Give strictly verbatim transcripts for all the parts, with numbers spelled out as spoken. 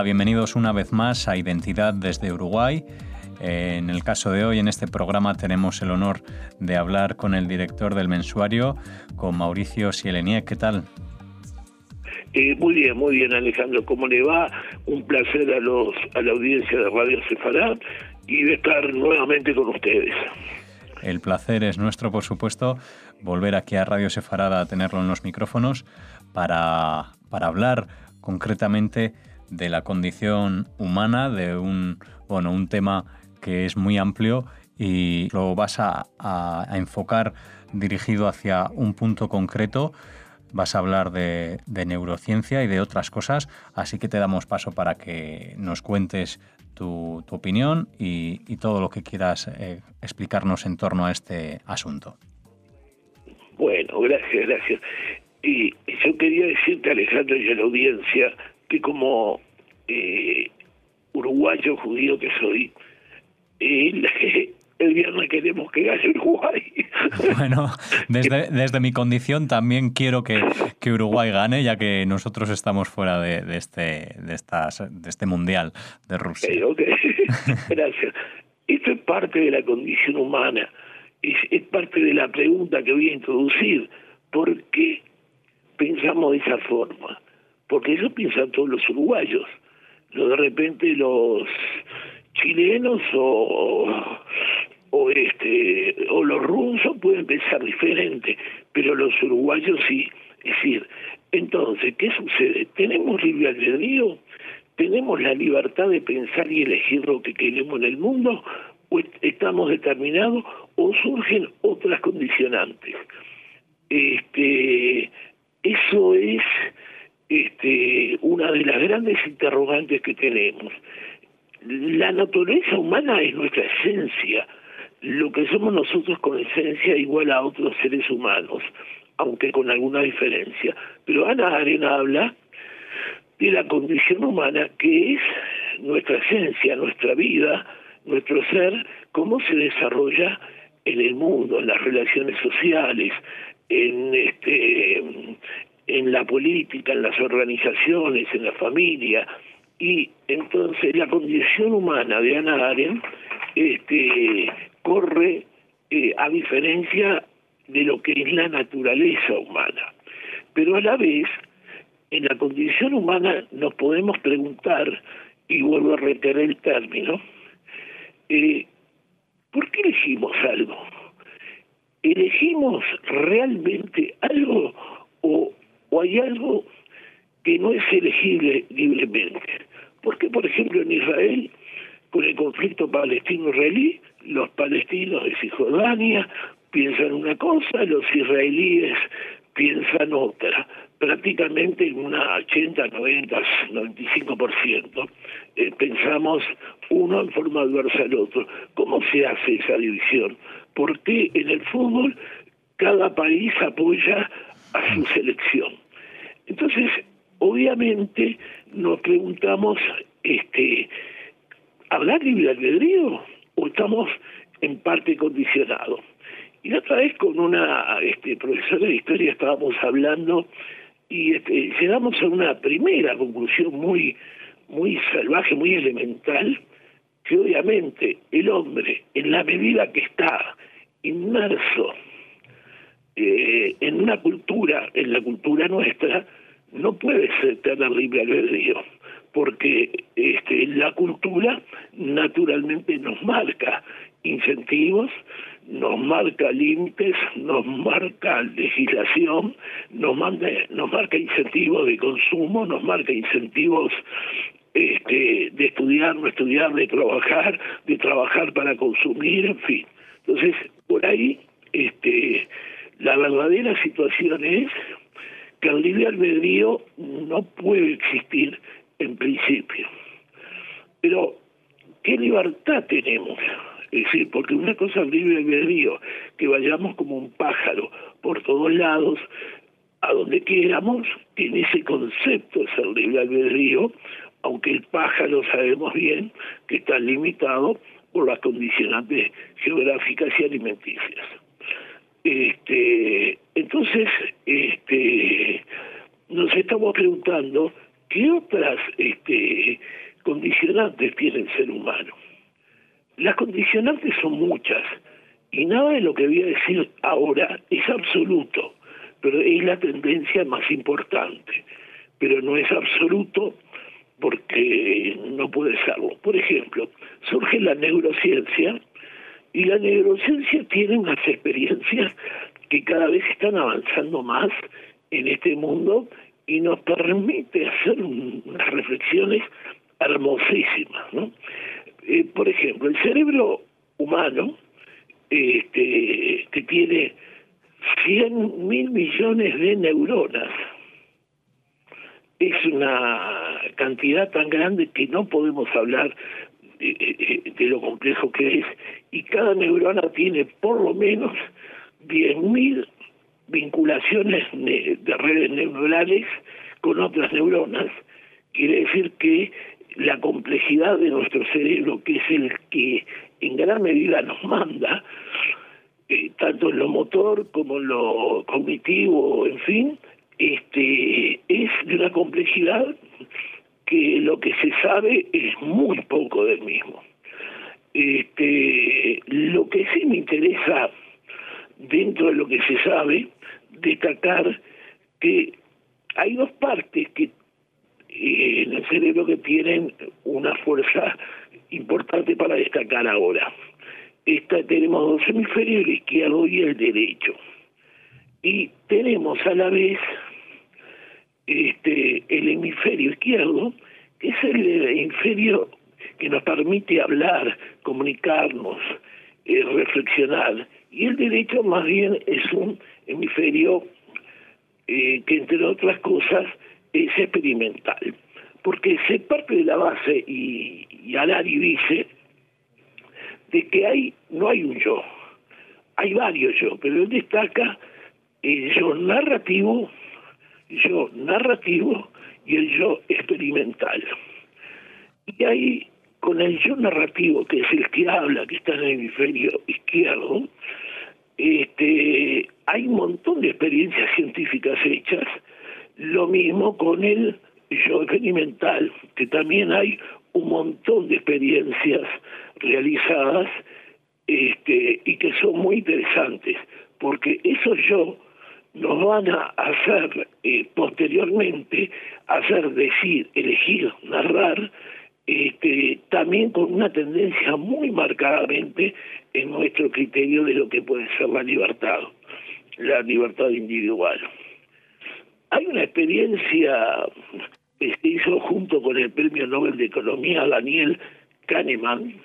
bienvenidos una vez más a Identidad desde Uruguay. Eh, en el caso de hoy, en este programa, tenemos el honor de hablar con el director del mensuario, con Mauricio Sieleniec. ¿Qué tal? Eh, muy bien, muy bien, Alejandro. ¿Cómo le va? Un placer a los a la audiencia de Radio Sefarad y de estar nuevamente con ustedes. El placer es nuestro, por supuesto, volver aquí a Radio Sefarad a tenerlo en los micrófonos para, para hablar concretamente de la condición humana, de un, bueno, un tema que es muy amplio y lo vas a, a, a enfocar dirigido hacia un punto concreto. Vas a hablar de, de neurociencia y de otras cosas, así que te damos paso para que nos cuentes tu, tu opinión y, y todo lo que quieras eh, explicarnos en torno a este asunto. Bueno, gracias, gracias. Y yo quería decirte, Alejandro, y a la audiencia, que como eh, uruguayo judío que soy, eh, el viernes queremos que gane Uruguay. Bueno, desde, desde mi condición también quiero que, que Uruguay gane, ya que nosotros estamos fuera de, de, este, de, estas, de este Mundial de Rusia. Okay, okay. Gracias. Esto es parte de la condición humana, es, es parte de la pregunta que voy a introducir. ¿Por qué pensamos de esa forma? Porque eso piensan todos los uruguayos. No, de repente los chilenos o, o este o los rusos pueden pensar diferente, pero los uruguayos sí. Es decir, entonces, ¿qué sucede? ¿Tenemos libre albedrío? ¿Tenemos la libertad de pensar y elegir lo que queremos en el mundo? ¿O estamos determinados? ¿O surgen otras condicionantes? Este, eso es este, una de las grandes interrogantes que tenemos. La naturaleza humana es nuestra esencia, lo que somos nosotros con esencia igual a otros seres humanos, aunque con alguna diferencia. Pero Hannah Arendt habla de la condición humana, que es nuestra esencia, nuestra vida, nuestro ser, cómo se desarrolla en el mundo, en las relaciones sociales, en este en la política, en las organizaciones, en la familia. Y entonces la condición humana de Hannah Arendt este, corre eh, a diferencia de lo que es la naturaleza humana. Pero a la vez, en la condición humana nos podemos preguntar, y vuelvo a reiterar el término, eh, ¿por qué elegimos algo? ¿Elegimos realmente algo o, o hay algo que no es elegible libremente? Porque, por ejemplo, en Israel, con el conflicto palestino-israelí, los palestinos de Cisjordania piensan una cosa, los israelíes piensan otra. Prácticamente en una ochenta, noventa, noventa y cinco por ciento eh, pensamos uno en forma adversa al otro. ¿Cómo se hace esa división? ¿Por qué en el fútbol cada país apoya a su selección? Entonces, obviamente nos preguntamos, este, ¿habrá libre albedrío o estamos en parte condicionados? Y la otra vez con una este, profesora de historia estábamos hablando y este, llegamos a una primera conclusión muy, muy salvaje, muy elemental, que obviamente el hombre, en la medida que está inmerso eh, en una cultura, en la cultura nuestra, no puede ser tener libre albedrío, porque este, la cultura naturalmente nos marca incentivos, nos marca límites, nos marca legislación, nos, manda, nos marca incentivos de consumo, nos marca incentivos este, de estudiar, no estudiar, de trabajar, de trabajar para consumir, en fin. Entonces, por ahí, este, la verdadera situación es que el libre albedrío no puede existir en principio. Pero, ¿qué libertad tenemos? Es decir, porque una cosa es libre albedrío, que vayamos como un pájaro por todos lados, a donde queramos, que en ese concepto es el libre albedrío, aunque el pájaro sabemos bien que está limitado por las condicionantes geográficas y alimenticias. Este, entonces, este, nos estamos preguntando ¿qué otras este, condicionantes tiene el ser humano? Las condicionantes son muchas, y nada de lo que voy a decir ahora es absoluto, pero es la tendencia más importante, pero no es absoluto porque no puede serlo. Por ejemplo, surge la neurociencia, y la neurociencia tiene unas experiencias que cada vez están avanzando más en este mundo y nos permite hacer unas reflexiones hermosísimas, ¿no? Eh, por ejemplo, el cerebro humano, este, que tiene cien mil millones de neuronas, es una cantidad tan grande que no podemos hablar de, de, de lo complejo que es, y cada neurona tiene por lo menos diez mil vinculaciones de redes neuronales con otras neuronas. Quiere decir que la complejidad de nuestro cerebro, que es el que en gran medida nos manda, eh, tanto en lo motor como en lo cognitivo, en fin, este, es de una complejidad que lo que se sabe es muy poco del mismo. Este, lo que sí me interesa, dentro de lo que se sabe, destacar que hay dos partes que eh, en el cerebro que tienen una fuerza importante para destacar ahora. Esta, tenemos dos hemisferios, el izquierdo y el derecho. Y tenemos a la vez este, el hemisferio izquierdo, que es el hemisferio que nos permite hablar, comunicarnos, eh, reflexionar, y el derecho más bien es un hemisferio eh, que, entre otras cosas, es experimental, porque se parte de la base, y, y Harari dice, de que hay no hay un yo, hay varios yo, pero él destaca el yo narrativo, el yo narrativo y el yo experimental. Y ahí, con el yo narrativo, que es el que habla, que está en el hemisferio izquierdo, este, hay un montón de experiencias científicas hechas, lo mismo con el yo experimental, que también hay un montón de experiencias realizadas este, y que son muy interesantes, porque esos yo nos van a hacer eh, posteriormente, hacer decir, elegir, narrar, este, también con una tendencia muy marcadamente en nuestro criterio de lo que puede ser la libertad, la libertad individual. Hay una experiencia que se hizo junto con el Premio Nobel de Economía Daniel Kahneman,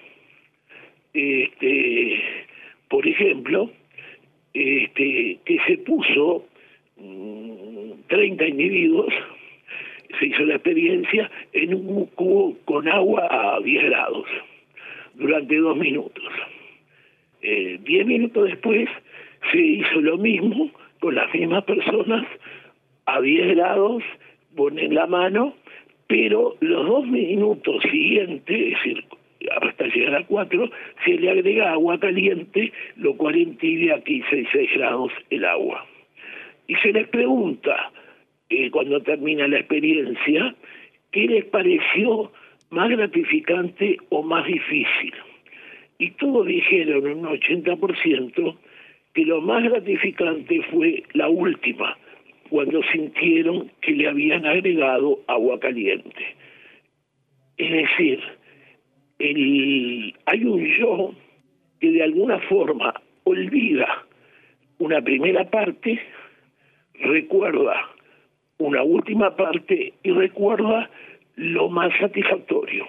este, por ejemplo, este, que se puso mmm, treinta individuos, se hizo la experiencia en un cubo con agua a diez grados durante dos minutos. Eh, diez minutos después se hizo lo mismo con las mismas personas a diez grados, ponen la mano, pero los dos minutos siguientes, es decir, hasta llegar a cuatro, se le agrega agua caliente, lo cual entibia a quince y seis grados el agua. Y se les pregunta, eh, cuando termina la experiencia, ¿qué les pareció más gratificante o más difícil? Y todos dijeron, en un ochenta por ciento, que lo más gratificante fue la última, cuando sintieron que le habían agregado agua caliente. Es decir, el, hay un yo que de alguna forma olvida una primera parte, recuerda una última parte y recuerda lo más satisfactorio.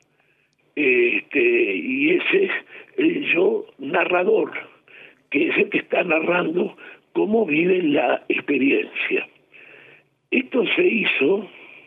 Este, y ese es el yo narrador, que es el que está narrando cómo vive la experiencia. Esto se hizo,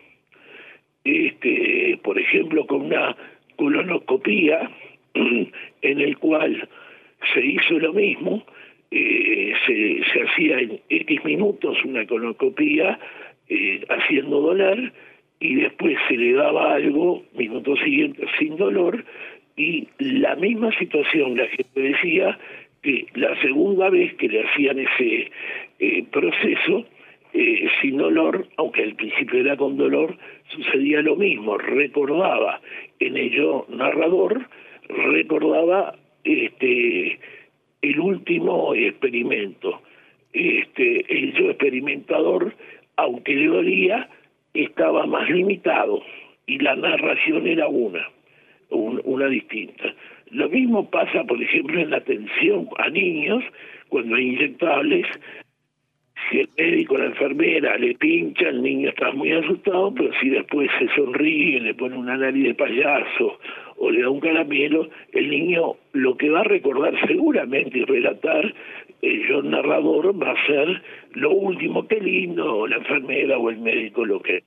este, por ejemplo, con una colonoscopía, en el cual se hizo lo mismo, eh, se, se hacía en X minutos una colonoscopía eh, haciendo dolor, y después se le daba algo minutos siguientes sin dolor, y la misma situación, la gente decía que la segunda vez que le hacían ese eh, proceso, eh, sin dolor, aunque al principio era con dolor, sucedía lo mismo, recordaba en el yo narrador, recordaba este el último experimento, este el yo experimentador, aunque le dolía, estaba más limitado y la narración era una, un, una distinta. Lo mismo pasa, por ejemplo, en la atención a niños, cuando hay inyectables. Si el médico o la enfermera le pincha, el niño está muy asustado, pero si después se sonríe, le pone una nariz de payaso o le da un caramelo, el niño lo que va a recordar seguramente y relatar el yo narrador va a ser lo último, qué lindo, o la enfermera o el médico lo que...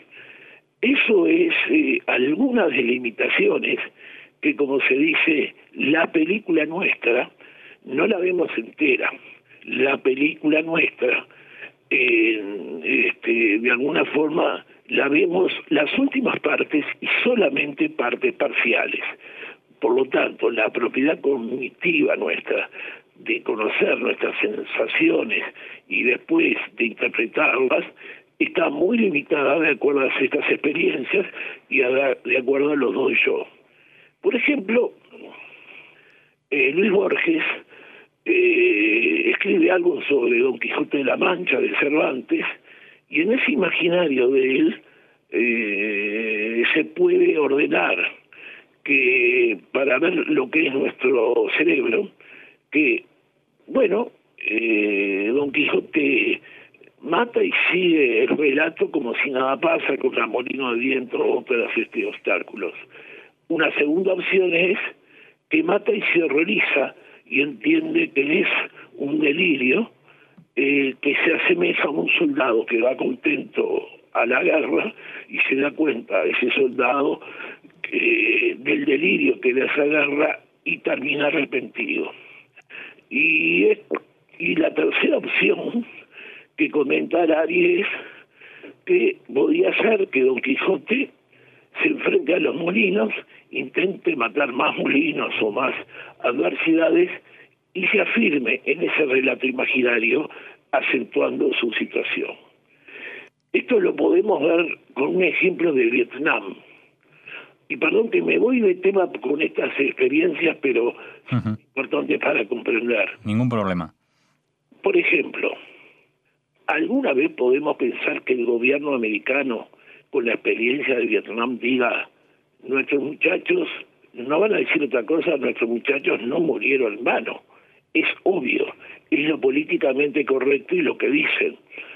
Eso es eh, algunas delimitaciones que, como se dice, la película nuestra no la vemos entera. La película nuestra, eh, este, de alguna forma, la vemos las últimas partes y solamente partes parciales. Por lo tanto, la propiedad cognitiva nuestra de conocer nuestras sensaciones y después de interpretarlas está muy limitada de acuerdo a estas experiencias y a, de acuerdo a los dos yo. Por ejemplo, eh, Luis Borges eh, escribe algo sobre Don Quijote de la Mancha de Cervantes, y en ese imaginario de él eh, se puede ordenar que para ver lo que es nuestro cerebro, que, bueno, eh, Don Quijote mata y sigue el relato como si nada pasa, contra molino de viento, óperas, este, obstáculos. Una segunda opción es que mata y se horroriza y entiende que es un delirio, eh, que se asemeja a un soldado que va contento a la guerra y se da cuenta ese soldado que, del delirio que da esa guerra, y termina arrepentido. Y, es, y la tercera opción que comenta Ari es que podría ser que Don Quijote se enfrente a los molinos, intente matar más molinos o más adversidades y se afirme en ese relato imaginario, acentuando su situación. Esto lo podemos ver con un ejemplo de Vietnam. Y perdón que me voy de tema con estas experiencias, pero uh-huh. es importante para comprender. Ningún problema. Por ejemplo, ¿alguna vez podemos pensar que el gobierno americano, con la experiencia de Vietnam, diga, nuestros muchachos, no van a decir otra cosa, nuestros muchachos no murieron en vano? Es obvio, es lo políticamente correcto y lo que dicen,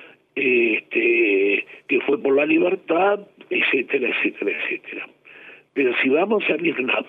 este, que fue por la libertad, etcétera, etcétera, etcétera. Pero si vamos a Vietnam,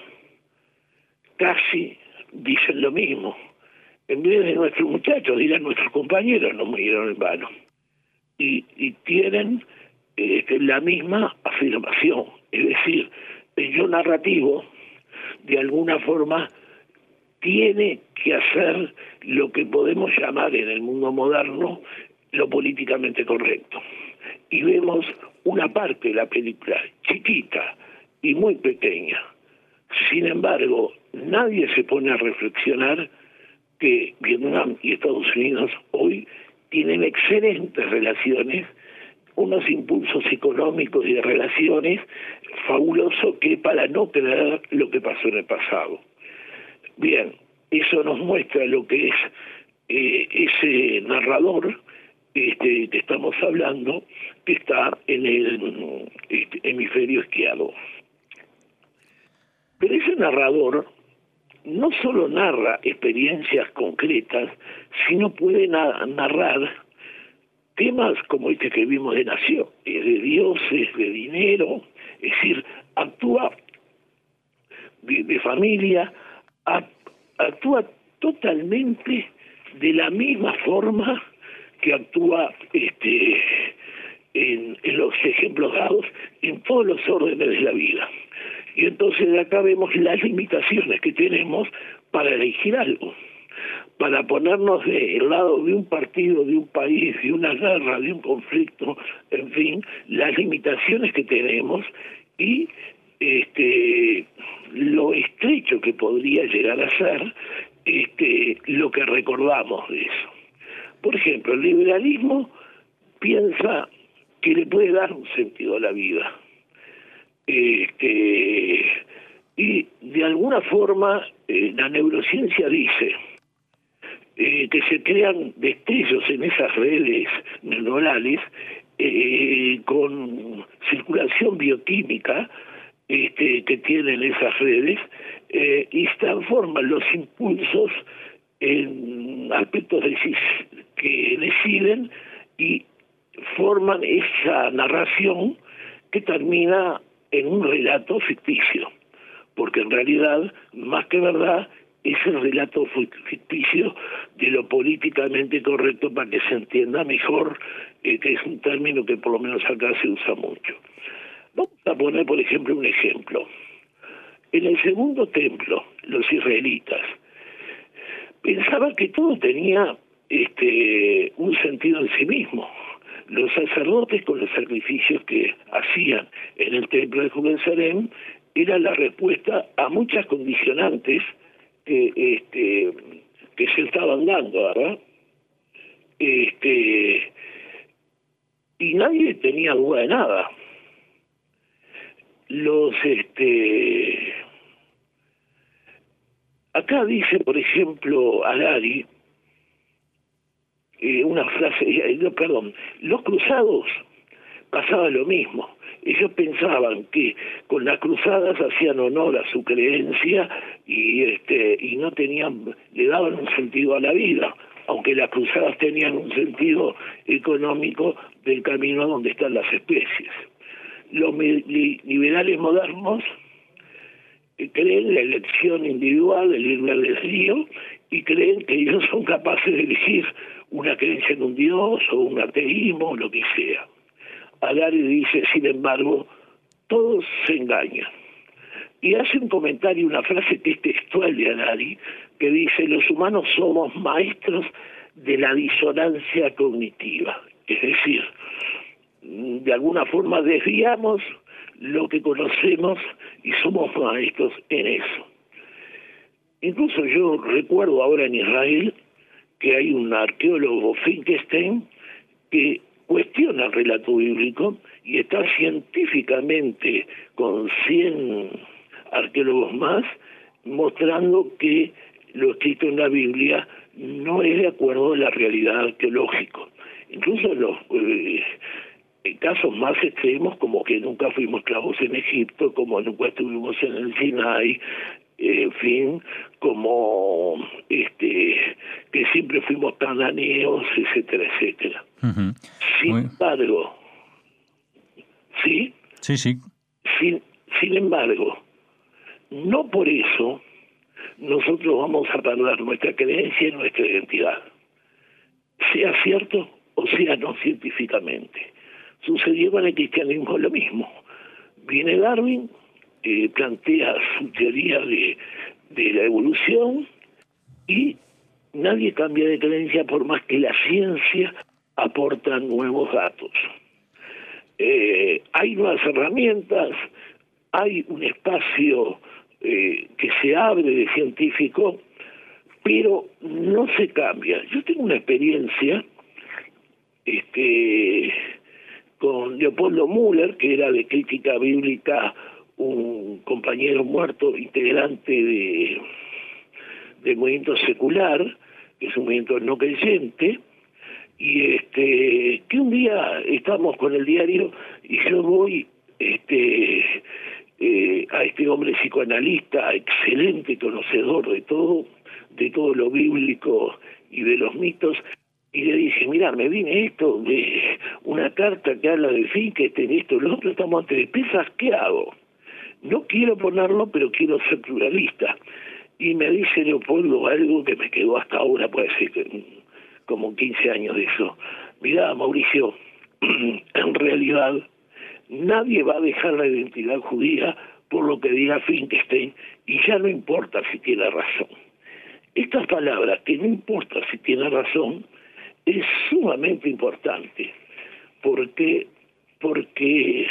casi dicen lo mismo. En vez de nuestros muchachos, dirán nuestros compañeros no murieron en vano. Y, y tienen eh, la misma afirmación. Es decir, el yo narrativo, de alguna forma, tiene que hacer lo que podemos llamar en el mundo moderno lo políticamente correcto. Y vemos una parte de la película, chiquita y muy pequeña. Sin embargo, nadie se pone a reflexionar que Vietnam y Estados Unidos hoy tienen excelentes relaciones, unos impulsos económicos y de relaciones fabulosos que para no creer lo que pasó en el pasado. Bien, eso nos muestra lo que es eh, ese narrador este, que estamos hablando, que está en el este, hemisferio izquierdo. Pero ese narrador no solo narra experiencias concretas, sino puede na- narrar temas como este que vimos de nación, de dioses, de dinero, es decir, actúa de, de familia, a, actúa totalmente de la misma forma que actúa este, en, en los ejemplos dados en todos los órdenes de la vida. Y entonces de acá vemos las limitaciones que tenemos para elegir algo, para ponernos del lado de un partido, de un país, de una guerra, de un conflicto, en fin, las limitaciones que tenemos y este lo estrecho que podría llegar a ser este lo que recordamos de eso. Por ejemplo, el liberalismo piensa que le puede dar un sentido a la vida. Este, y de alguna forma eh, la neurociencia dice eh, que se crean destellos en esas redes neuronales eh, con circulación bioquímica este, que tienen esas redes eh, y transforman los impulsos en aspectos decis- que deciden y forman esa narración que termina en un relato ficticio, porque en realidad, más que verdad, es el relato ficticio de lo políticamente correcto para que se entienda mejor, eh, que es un término que por lo menos acá se usa mucho. Vamos a poner, por ejemplo, un ejemplo. En el segundo templo, los israelitas pensaban que todo tenía este, un sentido en sí mismo. Los sacerdotes, con los sacrificios que hacían en el templo de Jerusalén, era la respuesta a muchas condicionantes que, este, que se estaban dando, ¿verdad? Este, y nadie tenía duda de nada. Los, este, acá dice, por ejemplo, Harari, eh, una frase, eh, no, perdón, los cruzados pasaba lo mismo. Ellos pensaban que con las cruzadas hacían honor a su creencia y este y no tenían, le daban un sentido a la vida, aunque las cruzadas tenían un sentido económico del camino a donde están las especies. Los liberales modernos eh, creen en la elección individual, el libre albedrío, y creen que ellos son capaces de elegir una creencia en un dios o un ateísmo o lo que sea. Harari dice, sin embargo, todos se engañan. Y hace un comentario, una frase que es textual de Harari, que dice, los humanos somos maestros de la disonancia cognitiva. Es decir, de alguna forma desviamos lo que conocemos y somos maestros en eso. Incluso yo recuerdo ahora en Israel que hay un arqueólogo, Finkelstein, que cuestiona el relato bíblico y está científicamente con cien arqueólogos más mostrando que lo escrito en la Biblia no es de acuerdo a la realidad arqueológica. Incluso en los eh, en casos más extremos, como que nunca fuimos esclavos en Egipto, como nunca estuvimos en el Sinai, en fin, como este que siempre fuimos cananeos, etcétera, etcétera. Uh-huh. Sin Muy... embargo, ¿sí? Sí, sí. Sin, sin embargo, no por eso nosotros vamos a perder nuestra creencia y nuestra identidad, sea cierto o sea no científicamente. Sucedió con el cristianismo lo mismo. Viene Darwin, eh, plantea su teoría de, de la evolución y nadie cambia de creencia por más que la ciencia aporta nuevos datos. Eh, hay nuevas herramientas, hay un espacio eh, que se abre de científico, pero no se cambia. Yo tengo una experiencia este, con Leopoldo Müller, que era de crítica bíblica, un compañero muerto, integrante de del movimiento secular, que es un movimiento no creyente, y este que un día estamos con el diario y yo voy este eh, a este hombre psicoanalista, excelente conocedor de todo, de todo lo bíblico y de los mitos, y le dije, mira, me viene esto de una carta que habla de Finkelstein, esto, lo otro, estamos ante de pesas, ¿qué hago? No quiero ponerlo, pero quiero ser pluralista. Y me dice Leopoldo algo que me quedó hasta ahora, puede ser que como quince años de eso. Mirá, Mauricio, en realidad nadie va a dejar la identidad judía por lo que diga Finkelstein y ya no importa si tiene razón. Estas palabras, que no importa si tiene razón, es sumamente importante porque, porque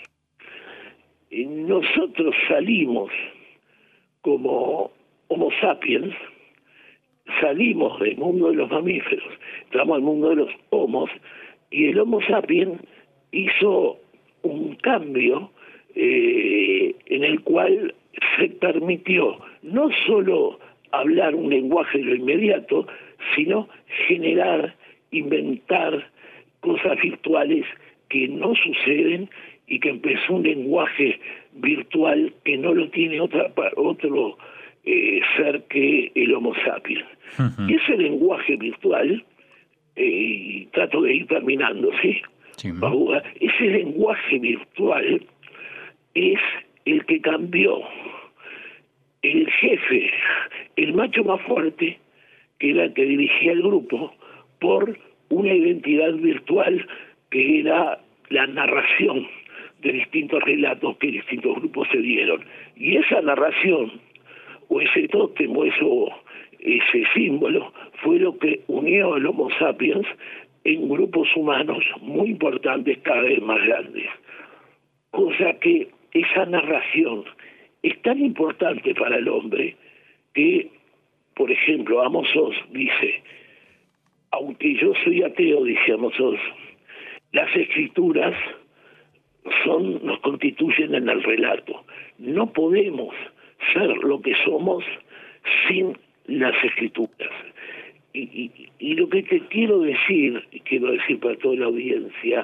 nosotros salimos como Homo sapiens, salimos del mundo de los mamíferos, entramos al mundo de los homos y el Homo sapiens hizo un cambio eh, en el cual se permitió no solo hablar un lenguaje de lo inmediato, sino generar, inventar cosas virtuales que no suceden y que empezó un lenguaje virtual que no lo tiene otra, otro eh, ser que el Homo sapiens. Uh-huh. Y ese lenguaje virtual, eh, y trato de ir terminando, ¿sí? Sí, ¿no? Ese lenguaje virtual es el que cambió el jefe, el macho más fuerte, que era el que dirigía el grupo, por una identidad virtual que era la narración de distintos relatos que distintos grupos se dieron. Y esa narración, o ese tótem, o eso, ese símbolo, fue lo que unió al Homo sapiens en grupos humanos muy importantes, cada vez más grandes. Cosa que esa narración es tan importante para el hombre que, por ejemplo, Amos Oz dice, aunque yo soy ateo, dice Amos Oz, las escrituras son, nos constituyen en el relato. No podemos ser lo que somos sin las escrituras. Y, y, y lo que te quiero decir, y quiero decir para toda la audiencia,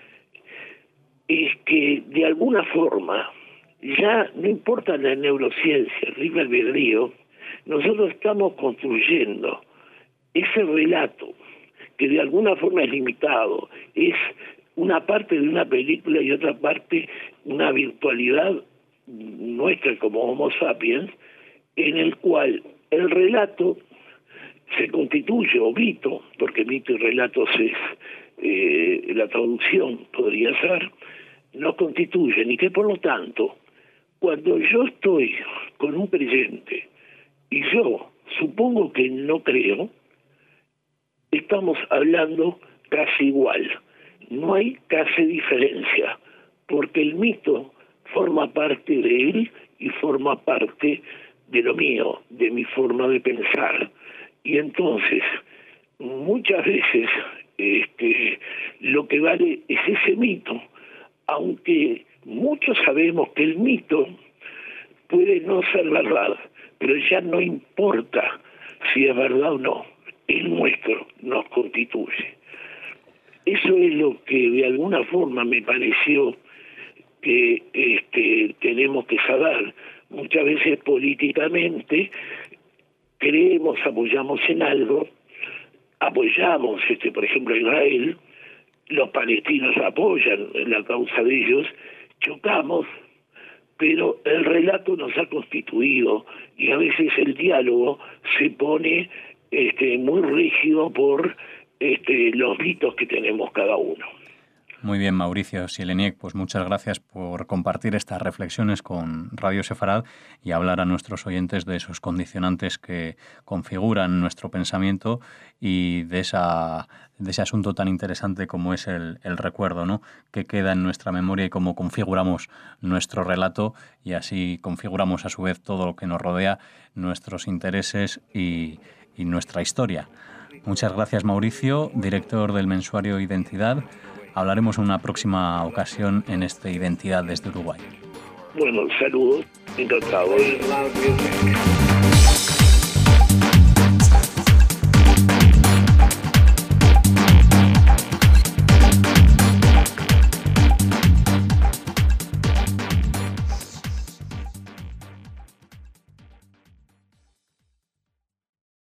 es que de alguna forma, ya no importa la neurociencia, el libre albedrío, nosotros estamos construyendo ese relato que de alguna forma es limitado, es una parte de una película y otra parte una virtualidad nuestra como Homo sapiens, en el cual el relato se constituye, o mito, porque mito y relatos es eh, la traducción, podría ser, nos constituyen, y que por lo tanto, cuando yo estoy con un creyente y yo supongo que no creo, estamos hablando casi igual. No hay casi diferencia, porque el mito forma parte de él y forma parte de lo mío, de mi forma de pensar. Y entonces, muchas veces, este, lo que vale es ese mito, aunque muchos sabemos que el mito puede no ser verdad, pero ya no importa si es verdad o no, el nuestro nos constituye. Eso es lo que de alguna forma me pareció que este, tenemos que saber. Muchas veces políticamente creemos, apoyamos en algo, apoyamos, este, por ejemplo, a Israel, los palestinos apoyan la causa de ellos, chocamos, pero el relato nos ha constituido y a veces el diálogo se pone este, muy rígido por este, los mitos que tenemos cada uno. Muy bien, Mauricio Sieleniec, pues muchas gracias por compartir estas reflexiones con Radio Sefarad y hablar a nuestros oyentes de esos condicionantes que configuran nuestro pensamiento y de esa de ese asunto tan interesante como es el, el recuerdo, ¿no?, que queda en nuestra memoria y cómo configuramos nuestro relato y así configuramos a su vez todo lo que nos rodea, nuestros intereses y, y nuestra historia. Muchas gracias, Mauricio, director del mensuario Identidad. Hablaremos en una próxima ocasión en este Identidad desde Uruguay. Bueno, saludos, encantado.